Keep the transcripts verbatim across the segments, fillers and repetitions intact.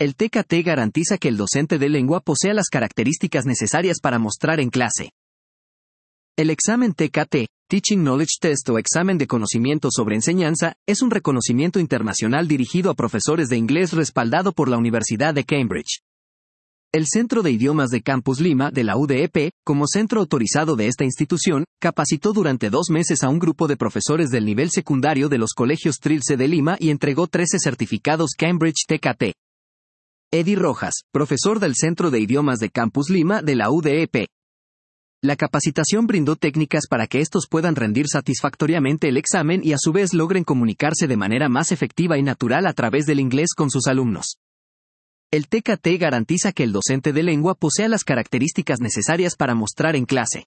El T K T garantiza que el docente de lengua posea las características necesarias para mostrar en clase. El examen T K T, Teaching Knowledge Test o examen de conocimiento sobre enseñanza, es un reconocimiento internacional dirigido a profesores de inglés respaldado por la Universidad de Cambridge. El Centro de Idiomas de Campus Lima, de la U D E P, como centro autorizado de esta institución, capacitó durante dos meses a un grupo de profesores del nivel secundario de los colegios Trilce de Lima y entregó trece certificados Cambridge T K T. Eddie Rojas, profesor del Centro de Idiomas de Campus Lima, de la U D E P. La capacitación brindó técnicas para que estos puedan rendir satisfactoriamente el examen y a su vez logren comunicarse de manera más efectiva y natural a través del inglés con sus alumnos. El T K T garantiza que el docente de lengua posea las características necesarias para mostrar en clase.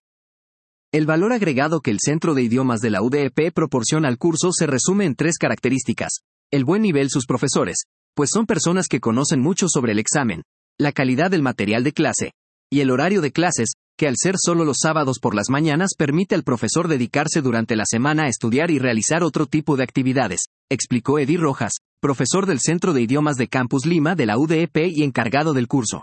El valor agregado que el Centro de Idiomas de la U D E P proporciona al curso se resume en tres características. El buen nivel sus profesores, pues son personas que conocen mucho sobre el examen, la calidad del material de clase, y el horario de clases, que al ser solo los sábados por las mañanas permite al profesor dedicarse durante la semana a estudiar y realizar otro tipo de actividades, explicó Eddie Rojas, profesor del Centro de Idiomas de Campus Lima de la U D E P y encargado del curso.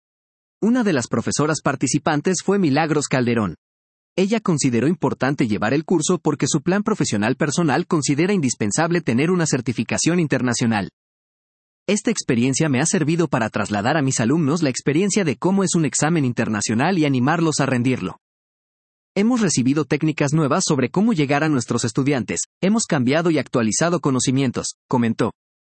Una de las profesoras participantes fue Milagros Calderón. Ella consideró importante llevar el curso porque su plan profesional personal considera indispensable tener una certificación internacional. Esta experiencia me ha servido para trasladar a mis alumnos la experiencia de cómo es un examen internacional y animarlos a rendirlo. Hemos recibido técnicas nuevas sobre cómo llegar a nuestros estudiantes, hemos cambiado y actualizado conocimientos, comentó.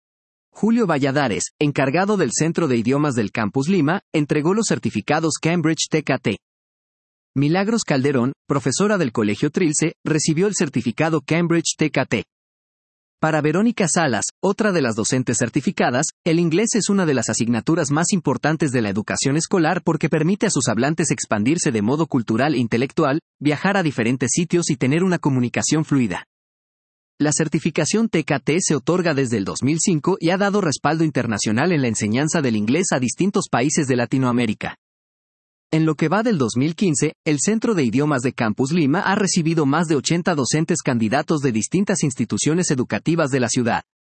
Julio Valladares, encargado del Centro de Idiomas del Campus Lima, entregó los certificados Cambridge T K T. Milagros Calderón, profesora del Colegio Trilce, recibió el certificado Cambridge T K T. Para Verónica Salas, otra de las docentes certificadas, el inglés es una de las asignaturas más importantes de la educación escolar porque permite a sus hablantes expandirse de modo cultural e intelectual, viajar a diferentes sitios y tener una comunicación fluida. La certificación T K T se otorga desde el dos mil cinco y ha dado respaldo internacional en la enseñanza del inglés a distintos países de Latinoamérica. En lo que va del dos mil quince, el Centro de Idiomas de Campus Lima ha recibido más de ochenta docentes candidatos de distintas instituciones educativas de la ciudad.